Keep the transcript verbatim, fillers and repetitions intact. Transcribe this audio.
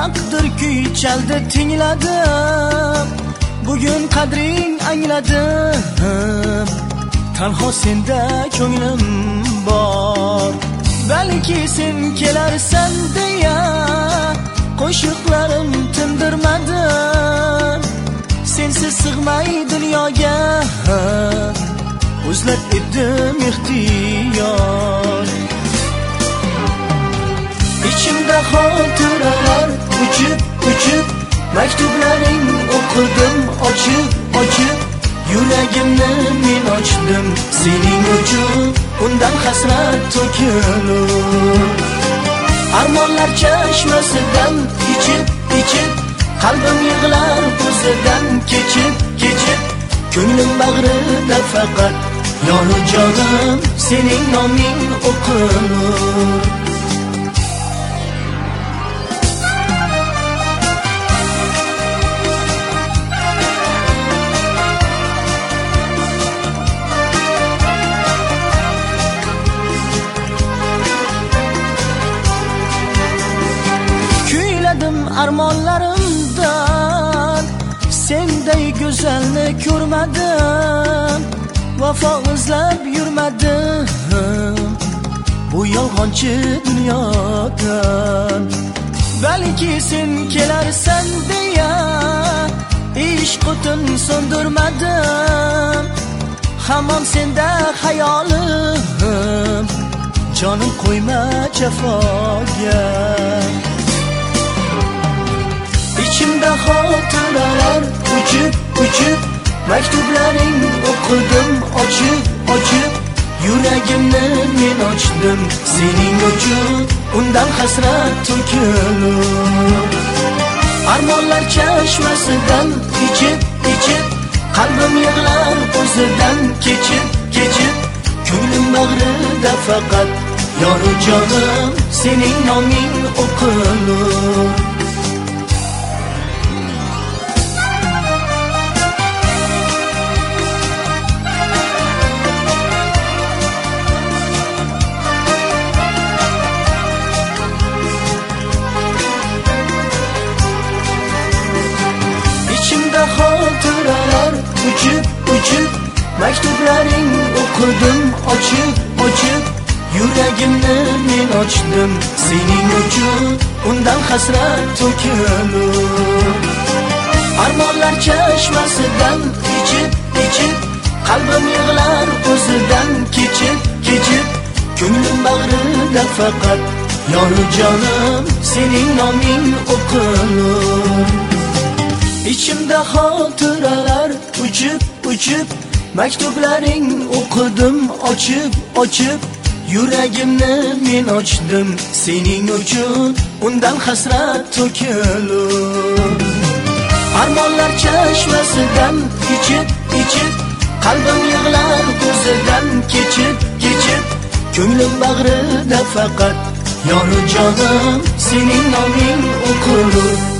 taqdir kuy chaldi tingladim, bugun qadring angladim. Tanho senda ko'nglim bor, balki sen kelarsan deya qo'shiqlarim tindirmadim. Sensiz sig'may dunyoga o'zlab edim ixtiyor. İçimde xotiralar uchib uchib, maktublaring o'qidim ochib ochib. Yuragimni men ochdim sening uchun, undan hasrat to'kilur. Armonlar chashmasidan ichib ichib, qalbim yig'lar ko'zidan kechib kechib. Ko'nglim bag'rida faqat yonu jonim sening noming o'qilur. Armonlarimdan senday go'zalni ko'rmadim, vafo izlab yurmadim bu yolg'onchi dunyodan. Balki sen kelarsan deya ishq o'tin so'ndirmadim, hamon senda xayolim, jonim qo'yma jafoga. İçimde xotiralar uchib uchib, maktublaring o'qidim ochib ochib. Yuragimni men ochdim sening uchun, undan hasrat to'kilur. Armonlar chashmasidan ichib ichib, qalbim yig'lar o'zidan kechib kechib. Ko'nglim bag'rida faqat yonu jonim sening noming o'qilur. Xotiralar uchib uchib, maktublaring o'qidim ochib ochib. Yuragimni men ochdim sening uchun, undan hasrat to'kilur. Armonlar chashmasidan ichib ichib, qalbim yig'lar o'zidan kechib kechib. Ko'nglim bag'rida faqat yonu jonim sening noming o'qilur. İçimde xotiralar uchib uchib, maktublaring o'qidim ochib ochib. Yuragimni men ochdim sening uchun, undan hasrat to'kilur. Armonlar chashmasidan ichib ichib, qalbim yig'lar ko'zidan kechib kechib. Ko'nglim bag'rida faqat yonu jonim sening noming o'qilur.